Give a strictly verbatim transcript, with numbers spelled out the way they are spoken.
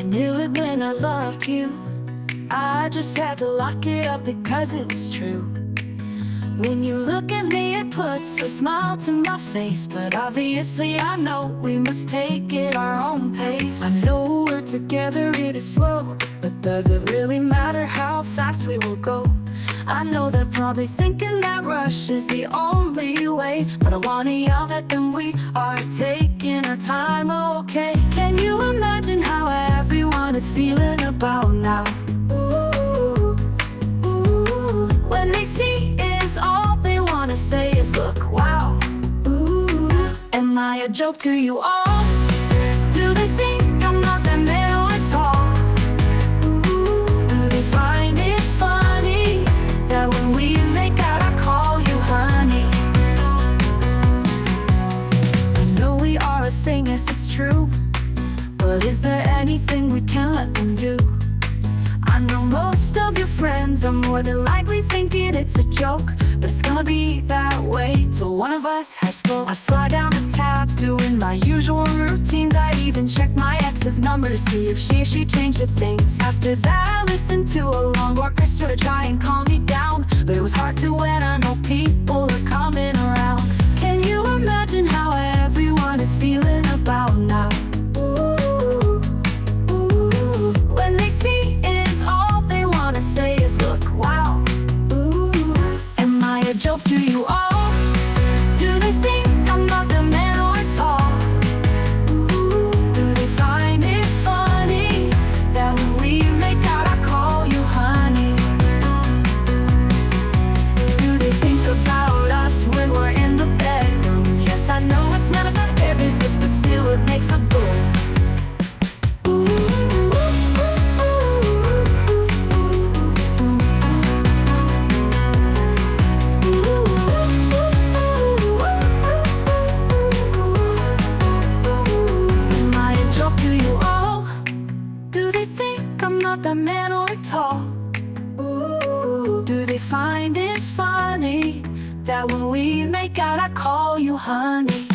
knew it when I loved you. I just had to lock it up because it was true. When you look at me, it puts a smile to my face. But obviously I know we must take it our own pace. I know we're together, it is slow, but does it really matter how fast we will go? I know they're probably thinking that rush is the only way, but I wanna yell at them, we are taking our time, okay? Can you imagine how everyone is feeling about now? Ooh, ooh. When they see is all they wanna say is look, wow. Ooh, am I a joke to you all? Do they think I'm not that man or tall? Ooh, do they find it funny that when we make out I call you honey? I know we are a thing, yes it's true, but is there anything we can let them do? I know most of your friends are more than likely thinking it's a joke, but it's gonna be that way till one of us has spoke. I slide down the tabs doing my usual routines. I even check my ex's number to see if she she changed the things. After that I listen to a long orchestra to try and calm me down, but it was hard to when I know people are coming around. Can you imagine how everyone is feeling about now? Ooh, ooh. When they see is all they wanna say is look, wow. Ooh, am I a joke to you all? Do they think I'm not the man or tall? Ooh, do they find it funny that when we make out I call you honey? Do they think about us when we're in the bedroom? Yes, I know it's none of their business, but still it makes a boom. The man or tall? Ooh, do they find it funny that when we make out I call you honey?